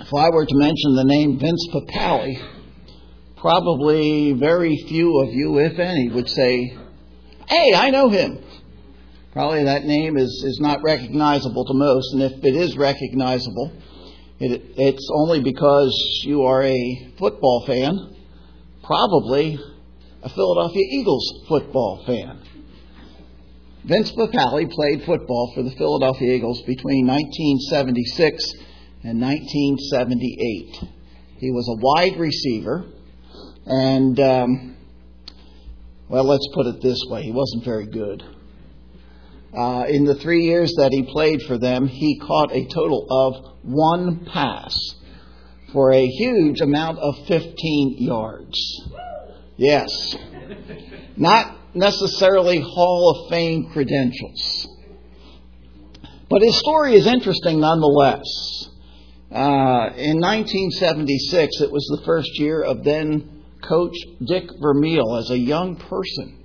If I were to mention the name Vince Papale, probably very few of you, if any, would say, "Hey, I know him." Probably that name is not recognizable to most, and if it is recognizable, it's only because you are a football fan, probably a Philadelphia Eagles football fan. Vince Papale played football for the Philadelphia Eagles between 1976 and 1978. He was a wide receiver, and, let's put it this way, he wasn't very good. In the 3 years that he played for them, he caught a total of 1 pass for a huge amount of 15 yards. Yes. Not necessarily Hall of Fame credentials. But his story is interesting nonetheless. In 1976, it was the first year of then Coach Dick Vermeil as a young person.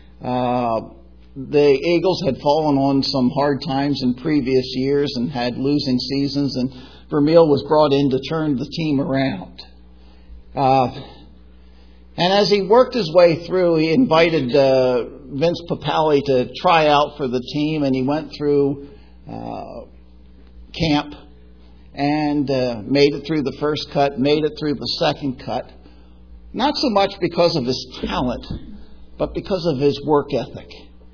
The Eagles had fallen on some hard times in previous years and had losing seasons, and Vermeil was brought in to turn the team around. And as he worked his way through, he invited Vince Papale to try out for the team, and he went through camp and made it through the first cut, made it through the second cut. Not so much because of his talent, but because of his work ethic.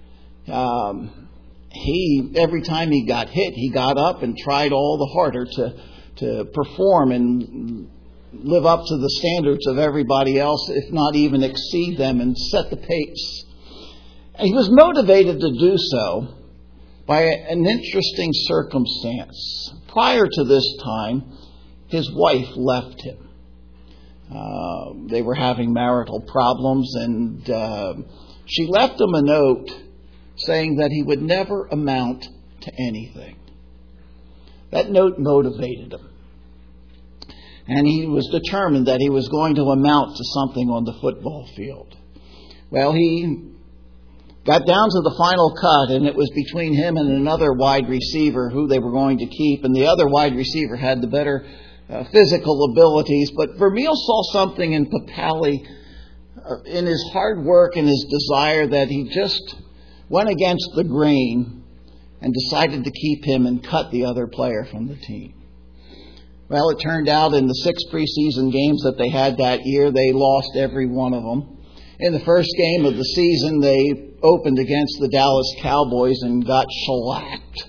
Every time he got hit, he got up and tried all the harder to perform and live up to the standards of everybody else, if not even exceed them, and set the pace. And he was motivated to do so by an interesting circumstance. Prior to this time, his wife left him. They were having marital problems, and she left him a note saying that he would never amount to anything. That note motivated him. And he was determined that he was going to amount to something on the football field. Well, he got down to the final cut, and it was between him and another wide receiver who they were going to keep. And the other wide receiver had the better physical abilities. But Vermeil saw something in Papale, in his hard work and his desire, that he just went against the grain and decided to keep him and cut the other player from the team. Well, it turned out in the 6 preseason games that they had that year, they lost every one of them. In the first game of the season, they opened against the Dallas Cowboys and got shellacked.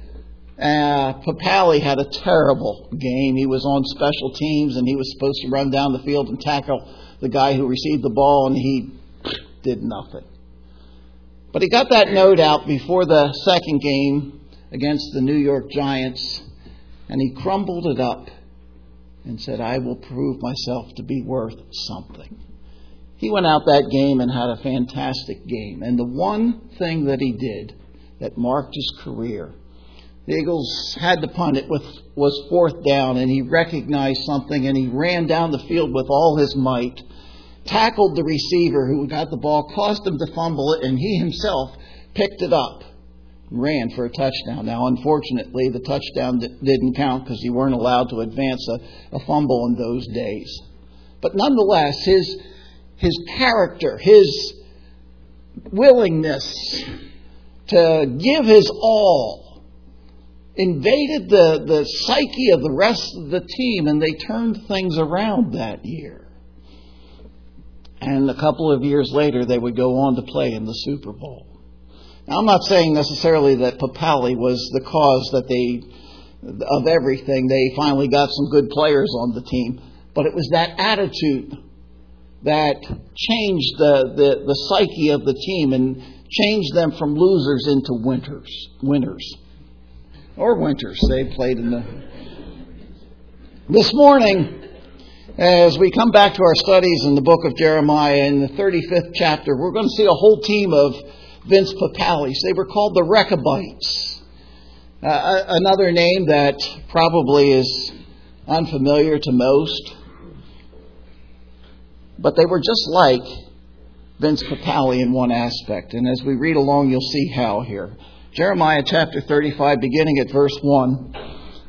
Papale had a terrible game. He was on special teams, and he was supposed to run down the field and tackle the guy who received the ball, and he did nothing. But he got that note out before the second game against the New York Giants, and he crumbled it up and said, "I will prove myself to be worth something." He went out that game and had a fantastic game. And the one thing that he did that marked his career, the Eagles had to punt. It was 4th down, and he recognized something, and he ran down the field with all his might, tackled the receiver who got the ball, caused him to fumble it, and he himself picked it up and ran for a touchdown. Now, unfortunately, the touchdown didn't count because you weren't allowed to advance a fumble in those days. But nonetheless, his character, his willingness to give his all invaded the psyche of the rest of the team, and they turned things around that year. And a couple of years later, they would go on to play in the Super Bowl. Now, I'm not saying necessarily that Papale was the cause of everything. They finally got some good players on the team. But it was that attitude that changed the psyche of the team and changed them from losers into winners. Or winters. They played in the... This morning, as we come back to our studies in the book of Jeremiah, in the 35th chapter, we're going to see a whole team of Vince Papales. They were called the Rechabites. Another name that probably is unfamiliar to most. But they were just like Vince Papale in one aspect. And as we read along, you'll see how here. Jeremiah chapter 35, beginning at verse 1.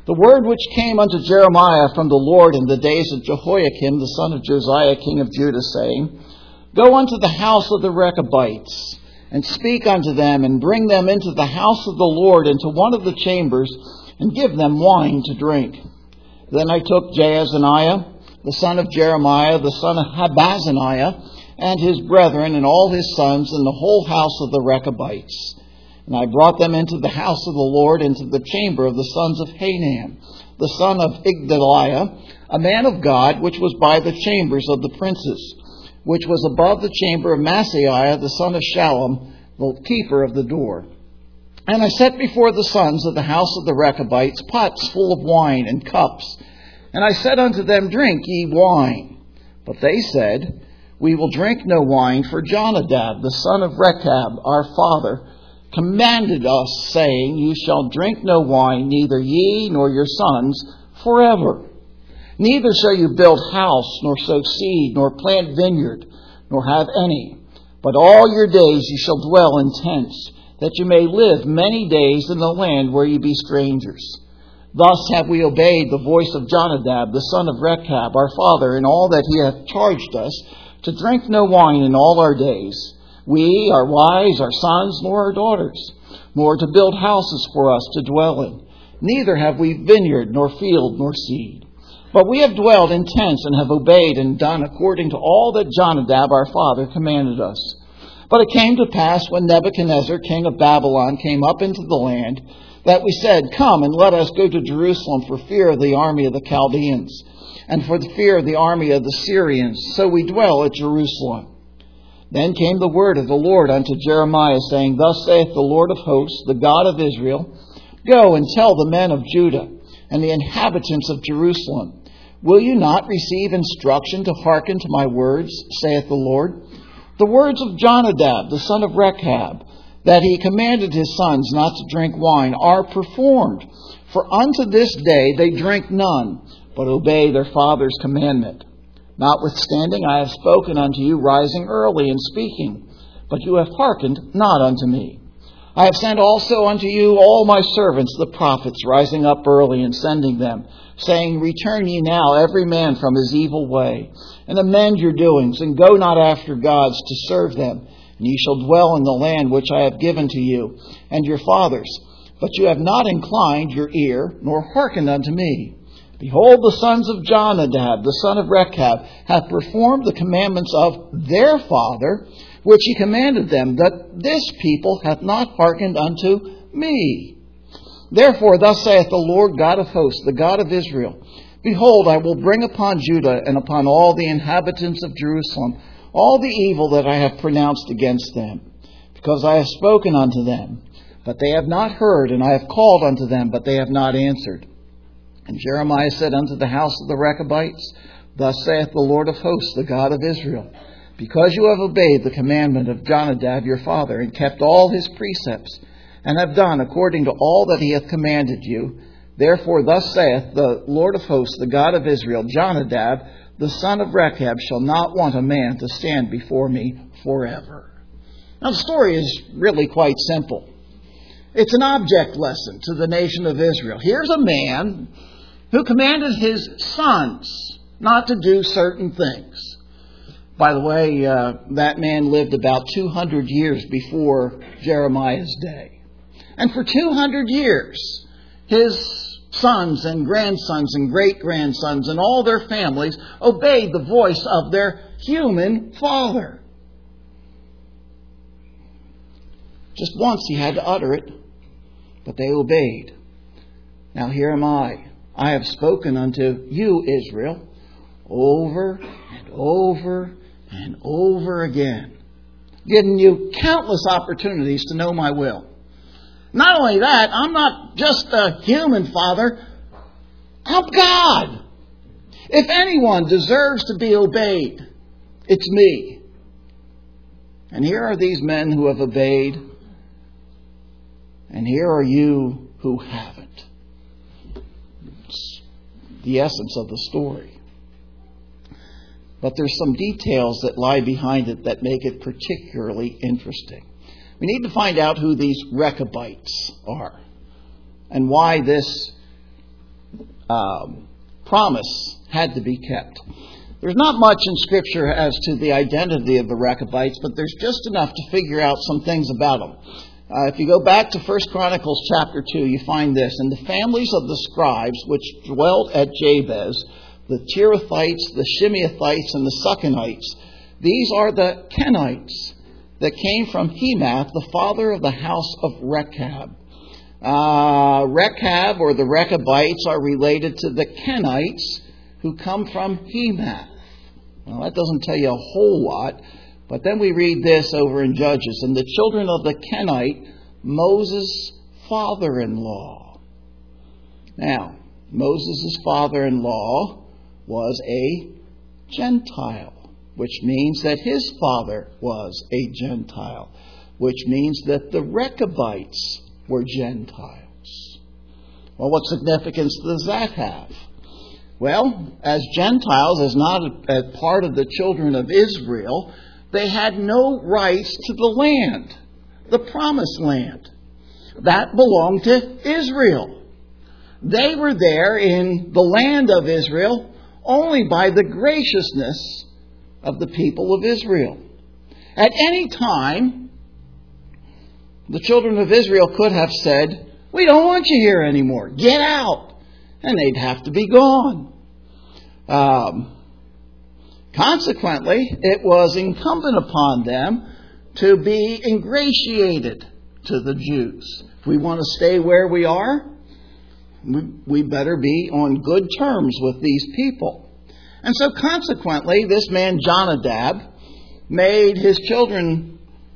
The word which came unto Jeremiah from the Lord in the days of Jehoiakim, the son of Josiah, king of Judah, saying, Go unto the house of the Rechabites, and speak unto them, and bring them into the house of the Lord, into one of the chambers, and give them wine to drink. Then I took Jaazaniah, the son of Jeremiah, the son of Habazaniah, and his brethren, and all his sons, and the whole house of the Rechabites. And I brought them into the house of the Lord, into the chamber of the sons of Hanam, the son of Igdaliah, a man of God, which was by the chambers of the princes, which was above the chamber of Maaseiah, the son of Shallum, the keeper of the door. And I set before the sons of the house of the Rechabites pots full of wine and cups. And I said unto them, Drink ye wine. But they said, We will drink no wine, for Jonadab, the son of Rechab, our father, commanded us, saying, You shall drink no wine, neither ye nor your sons, forever. Neither shall you build house, nor sow seed, nor plant vineyard, nor have any. But all your days you shall dwell in tents, that you may live many days in the land where ye be strangers. Thus have we obeyed the voice of Jonadab, the son of Rechab, our father, in all that he hath charged us, to drink no wine in all our days. We, our wives, our sons, nor our daughters, nor to build houses for us to dwell in. Neither have we vineyard, nor field, nor seed. But we have dwelled in tents, and have obeyed and done according to all that Jonadab our father commanded us. But it came to pass, when Nebuchadnezzar, king of Babylon, came up into the land, that we said, Come, and let us go to Jerusalem for fear of the army of the Chaldeans, and for the fear of the army of the Syrians. So we dwell at Jerusalem. Then came the word of the Lord unto Jeremiah, saying, Thus saith the Lord of hosts, the God of Israel, Go and tell the men of Judah and the inhabitants of Jerusalem, Will you not receive instruction to hearken to my words, saith the Lord? The words of Jonadab, the son of Rechab, that he commanded his sons not to drink wine, are performed. For unto this day they drink none, but obey their father's commandment. Notwithstanding, I have spoken unto you, rising early and speaking, but you have hearkened not unto me. I have sent also unto you all my servants, the prophets, rising up early and sending them, saying, Return ye now every man from his evil way, and amend your doings, and go not after gods to serve them, and ye shall dwell in the land which I have given to you and your fathers. But you have not inclined your ear, nor hearkened unto me. Behold, the sons of Jonadab, the son of Rechab, have performed the commandments of their father, which he commanded them, that this people hath not hearkened unto me. Therefore, thus saith the Lord God of hosts, the God of Israel, Behold, I will bring upon Judah and upon all the inhabitants of Jerusalem all the evil that I have pronounced against them, because I have spoken unto them, but they have not heard, and I have called unto them, but they have not answered. And Jeremiah said unto the house of the Rechabites, Thus saith the Lord of hosts, the God of Israel, Because you have obeyed the commandment of Jonadab your father, and kept all his precepts, and have done according to all that he hath commanded you, therefore thus saith the Lord of hosts, the God of Israel, Jonadab, the son of Rechab, shall not want a man to stand before me forever. Now the story is really quite simple. It's an object lesson to the nation of Israel. Here's a man who commanded his sons not to do certain things. By the way, that man lived about 200 years before Jeremiah's day. And for 200 years, his sons and grandsons and great-grandsons and all their families obeyed the voice of their human father. Just once he had to utter it, but they obeyed. Now here am I. I have spoken unto you, Israel, over and over and over again, giving you countless opportunities to know my will. Not only that, I'm not just a human father. I'm God. If anyone deserves to be obeyed, it's me. And here are these men who have obeyed, and here are you who haven't. It's the essence of the story. But there's some details that lie behind it that make it particularly interesting. We need to find out who these Rechabites are and why this promise had to be kept. There's not much in Scripture as to the identity of the Rechabites, but there's just enough to figure out some things about them. If you go back to 1 Chronicles chapter 2, you find this. And the families of the scribes which dwelt at Jabez, the Tirathites, the Shimeathites, and the Succonites, these are the Kenites that came from Hemath, the father of the house of Rechab. Rechab, or the Rechabites, are related to the Kenites who come from Hemath. Well, that doesn't tell you a whole lot, but then we read this over in Judges. And the children of the Kenite, Moses' father-in-law. Now, Moses' father-in-law was a Gentile, which means that his father was a Gentile, which means that the Rechabites were Gentiles. Well, what significance does that have? Well, as Gentiles, as not a part of the children of Israel, they had no rights to the land, the promised land. That belonged to Israel. They were there in the land of Israel only by the graciousness of the people of Israel. At any time, the children of Israel could have said, "We don't want you here anymore. Get out." And they'd have to be gone. Consequently, it was incumbent upon them to be ingratiated to the Jews. If we want to stay where we are, we better be on good terms with these people. And so consequently, this man Jonadab made his children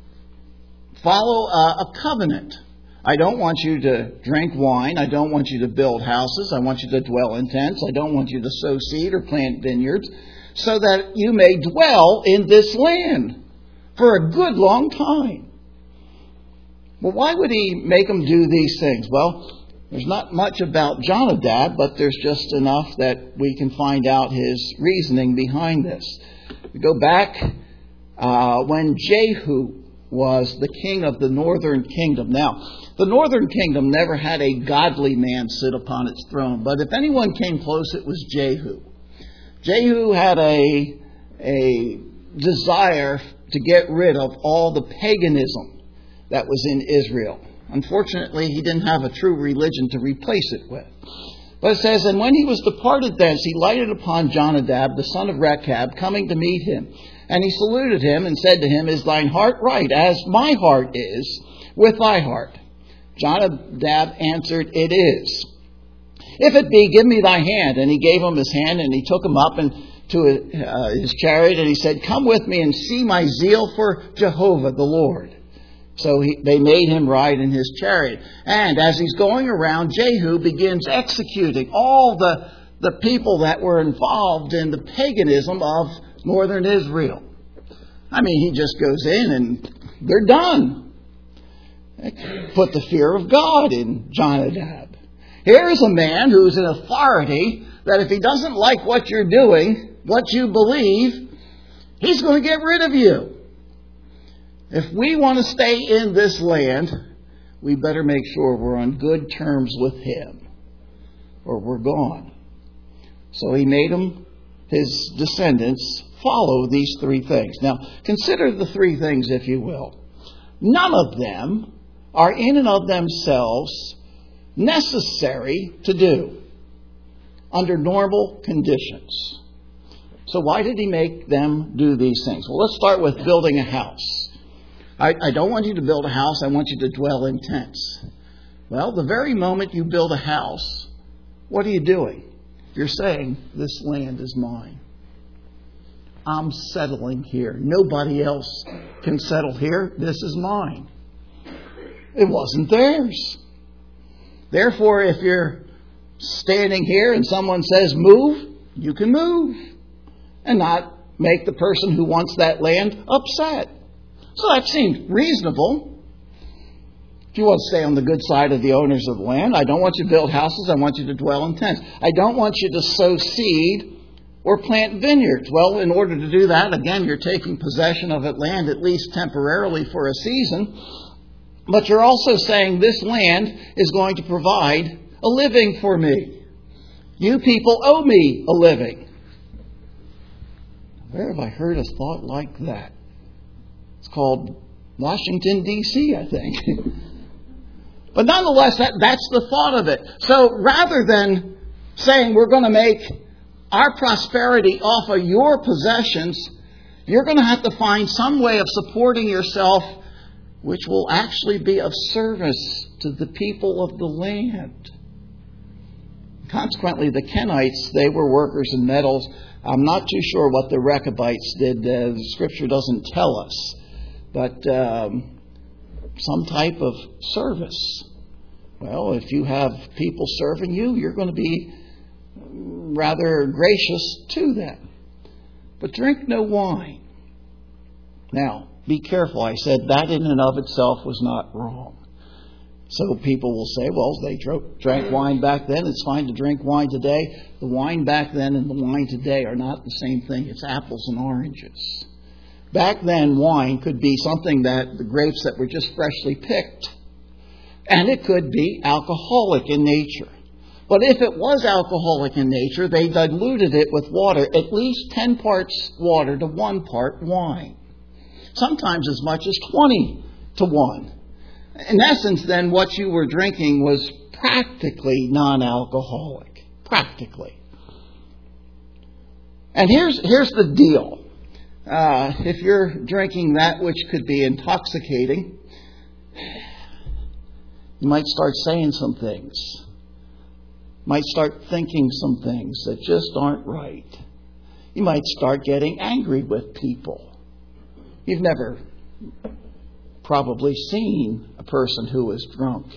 follow a covenant. I don't want you to drink wine. I don't want you to build houses. I want you to dwell in tents. I don't want you to sow seed or plant vineyards, so that you may dwell in this land for a good long time. Well, why would he make them do these things? Well, there's not much about Jonadab, but there's just enough that we can find out his reasoning behind this. We go back when Jehu was the king of the northern kingdom. Now, the northern kingdom never had a godly man sit upon its throne, but if anyone came close, it was Jehu. Jehu had a desire to get rid of all the paganism that was in Israel. Unfortunately, he didn't have a true religion to replace it with. But it says, "And when he was departed thence, he lighted upon Jonadab, the son of Rechab, coming to meet him. And he saluted him and said to him, Is thine heart right, as my heart is, with thy heart? Jonadab answered, It is. If it be, give me thy hand. And he gave him his hand, and he took him up to his chariot, and he said, Come with me and see my zeal for Jehovah the Lord. So they made him ride in his chariot. And as he's going around, Jehu begins executing all the people that were involved in the paganism of northern Israel. I mean, he just goes in and they're done. Put the fear of God in Jonadab. Here's a man who's an authority that if he doesn't like what you're doing, what you believe, he's going to get rid of you. If we want to stay in this land, we better make sure we're on good terms with him, or we're gone. So he made him, his descendants, follow these three things. Now, consider the three things, if you will. None of them are in and of themselves necessary to do under normal conditions. So why did he make them do these things? Well, let's start with building a house. I don't want you to build a house. I want you to dwell in tents. Well, the very moment you build a house, what are you doing? You're saying, this land is mine. I'm settling here. Nobody else can settle here. This is mine. It wasn't theirs. Therefore, if you're standing here and someone says move, you can move and not make the person who wants that land upset. So that seemed reasonable. If you want to stay on the good side of the owners of the land, I don't want you to build houses. I want you to dwell in tents. I don't want you to sow seed or plant vineyards. Well, in order to do that, again, you're taking possession of that land, at least temporarily for a season. But you're also saying this land is going to provide a living for me. You people owe me a living. Where have I heard a thought like that? It's called Washington, D.C., I think. But nonetheless, that's the thought of it. So rather than saying we're going to make our prosperity off of your possessions, you're going to have to find some way of supporting yourself which will actually be of service to the people of the land. Consequently, the Kenites, they were workers in metals. I'm not too sure what the Rechabites did. The Scripture doesn't tell us. But some type of service. Well, if you have people serving you, you're going to be rather gracious to them. But drink no wine. Now, be careful. I said that in and of itself was not wrong. So people will say, well, they drank wine back then. It's fine to drink wine today. The wine back then and the wine today are not the same thing. It's apples and oranges. Back then, wine could be something that the grapes that were just freshly picked. And it could be alcoholic in nature. But if it was alcoholic in nature, they diluted it with water, at least 10 parts water to 1 part wine. Sometimes as much as 20 to 1. In essence, then, what you were drinking was practically non-alcoholic. Practically. And here's the deal. If you're drinking that which could be intoxicating, you might start saying some things. Might start thinking some things that just aren't right. You might start getting angry with people. You've never probably seen a person who is drunk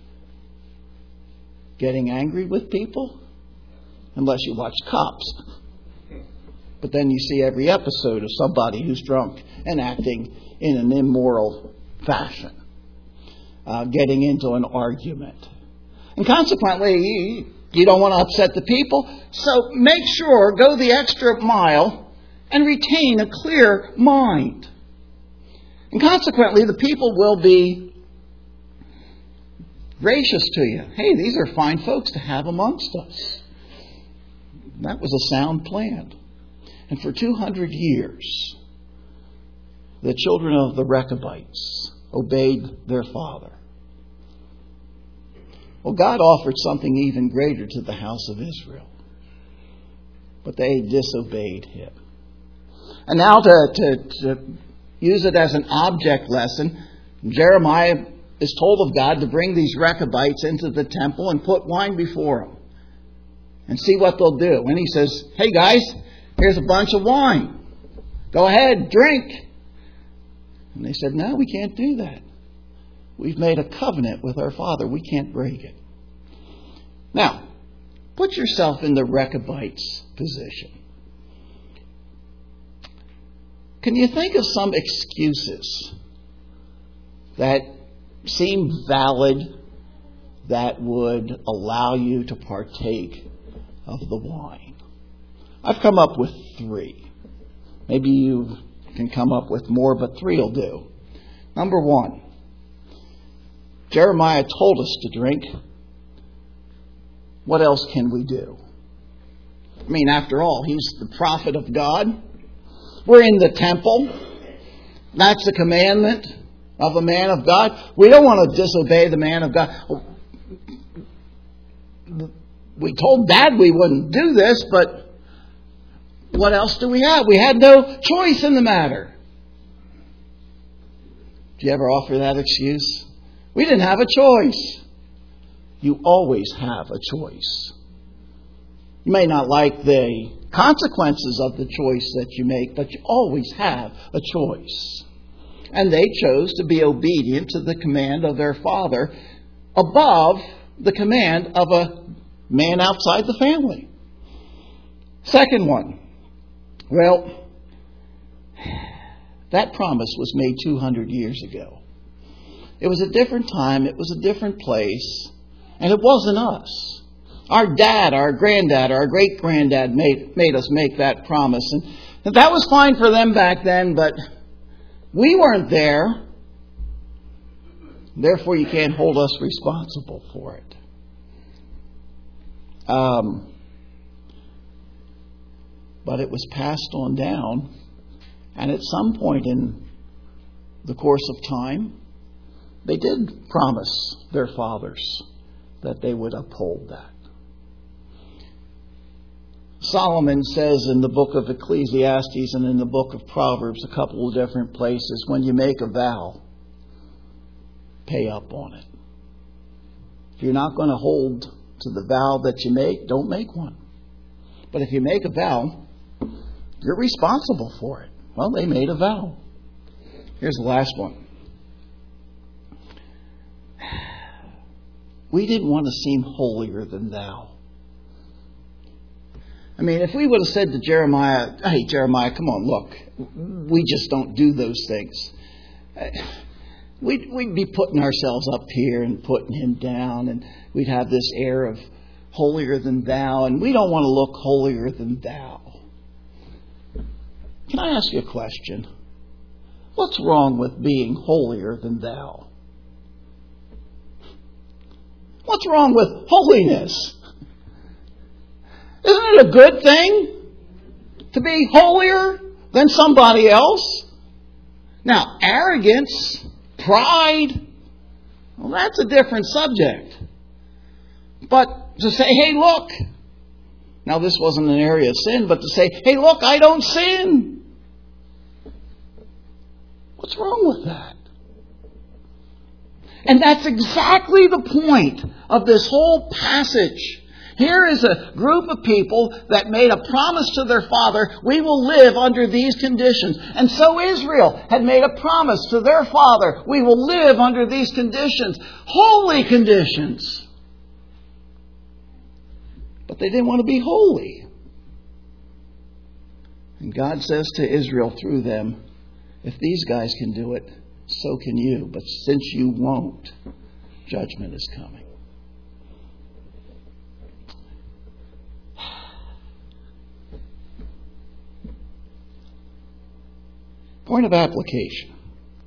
getting angry with people, unless you watch Cops. But then you see every episode of somebody who's drunk and acting in an immoral fashion, getting into an argument. And consequently, you don't want to upset the people, so make sure, go the extra mile and retain a clear mind. And consequently, the people will be gracious to you. Hey, these are fine folks to have amongst us. That was a sound plan. And for 200 years, the children of the Rechabites obeyed their father. Well, God offered something even greater to the house of Israel. But they disobeyed Him. And now to use it as an object lesson, Jeremiah is told of God to bring these Rechabites into the temple and put wine before them. And see what they'll do. And he says, hey guys, here's a bunch of wine. Go ahead, drink. And they said, no, we can't do that. We've made a covenant with our father. We can't break it. Now, put yourself in the Rechabites' position. Can you think of some excuses that seem valid that would allow you to partake of the wine? I've come up with 3. Maybe you can come up with more, but 3 will do. Number 1, Jeremiah told us to drink. What else can we do? I mean, after all, he's the prophet of God. We're in the temple. That's the commandment of a man of God. We don't want to disobey the man of God. We told Dad we wouldn't do this, but what else do we have? We had no choice in the matter. Do you ever offer that excuse? We didn't have a choice. You always have a choice. You may not like the consequences of the choice that you make, but you always have a choice. And they chose to be obedient to the command of their father above the command of a man outside the family. Second one. Well, that promise was made 200 years ago. It was a different time. It was a different place. And it wasn't us. Our dad, our granddad, our great-granddad made us make that promise. And that was fine for them back then, but we weren't there. Therefore, you can't hold us responsible for it. but it was passed on down. And at some point in the course of time, they did promise their fathers that they would uphold that. Solomon says in the book of Ecclesiastes and in the book of Proverbs, a couple of different places, when you make a vow, pay up on it. If you're not going to hold to the vow that you make, don't make one. But if you make a vow, you're responsible for it. Well, they made a vow. Here's the last one. We didn't want to seem holier than thou. I mean, if we would have said to Jeremiah, hey, Jeremiah, come on, look, we just don't do those things. We'd be putting ourselves up here and putting him down, and we'd have this air of holier than thou, and we don't want to look holier than thou. Can I ask you a question? What's wrong with being holier than thou? What's wrong with holiness? Isn't it a good thing to be holier than somebody else? Now, arrogance, pride, well, that's a different subject. But to say, hey, look, now this wasn't an area of sin, but to say, hey, look, I don't sin. What's wrong with that? And that's exactly the point of this whole passage. Here is a group of people that made a promise to their father, we will live under these conditions. And so Israel had made a promise to their father, we will live under these conditions, holy conditions. But they didn't want to be holy. And God says to Israel through them, if these guys can do it, so can you. But since you won't, judgment is coming. Point of application.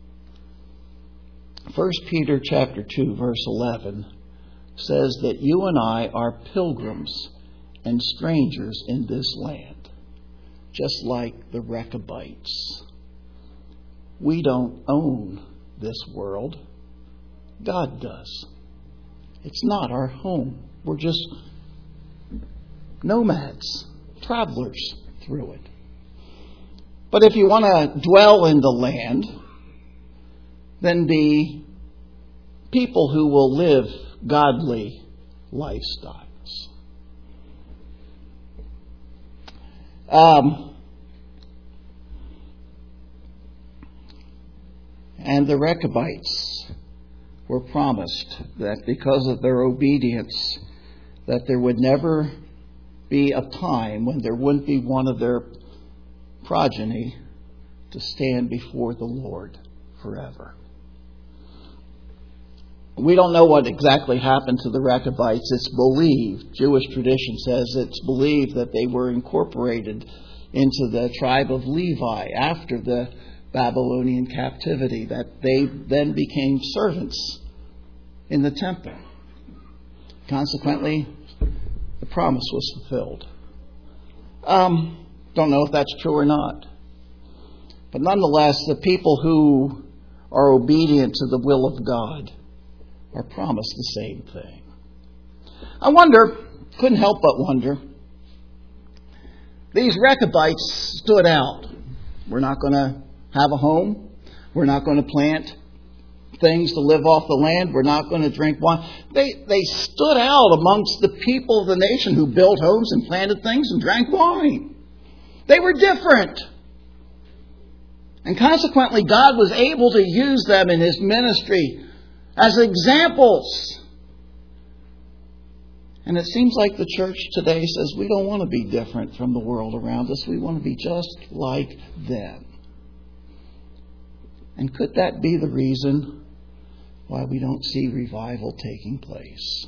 1 Peter chapter 2, verse 11 says that you and I are pilgrims and strangers in this land, just like the Rechabites. We don't own this world. God does. It's not our home. We're just nomads, travelers through it. But if you want to dwell in the land, then be people who will live godly lifestyles. And the Rechabites were promised that because of their obedience, that there would never be a time when there wouldn't be one of their progeny to stand before the Lord forever. We don't know what exactly happened to the Rechabites. It's believed, Jewish tradition says it's believed that they were incorporated into the tribe of Levi after the Babylonian captivity, that they then became servants in the temple. Consequently, the promise was fulfilled. Don't know if that's true or not. But nonetheless, the people who are obedient to the will of God are promised the same thing. I wonder, couldn't help but wonder, these Rechabites stood out. We're not going to have a home. We're not going to plant things to live off the land. We're not going to drink wine. They stood out amongst the people of the nation who built homes and planted things and drank wine. They were different. And consequently, God was able to use them in His ministry as examples. And it seems like the church today says we don't want to be different from the world around us. We want to be just like them. And could that be the reason why we don't see revival taking place?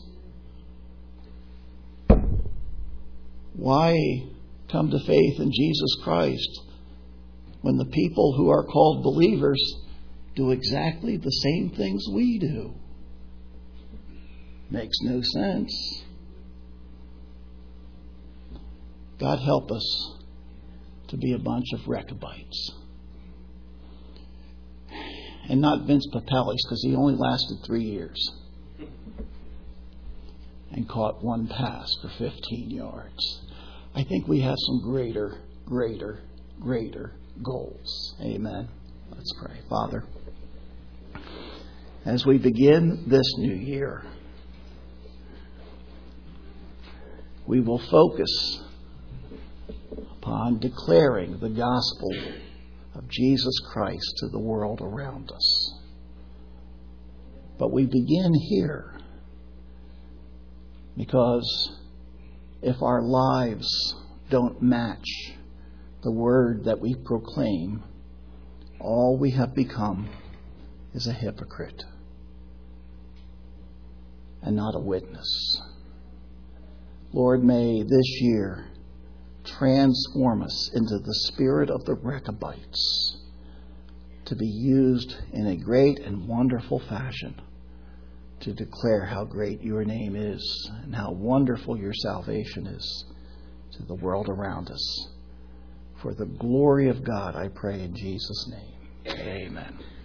Why come to faith in Jesus Christ when the people who are called believers do exactly the same things we do? Makes no sense. God help us to be a bunch of Rechabites. And not Vince Papellis, because he only lasted 3 years and caught one pass for 15 yards. I think we have some greater goals. Amen. Let's pray. Father, as we begin this new year, we will focus upon declaring the gospel of Jesus Christ to the world around us. But we begin here because if our lives don't match the word that we proclaim, all we have become is a hypocrite and not a witness. Lord, may this year transform us into the spirit of the Rechabites to be used in a great and wonderful fashion to declare how great your name is and how wonderful your salvation is to the world around us. For the glory of God, I pray in Jesus' name. Amen.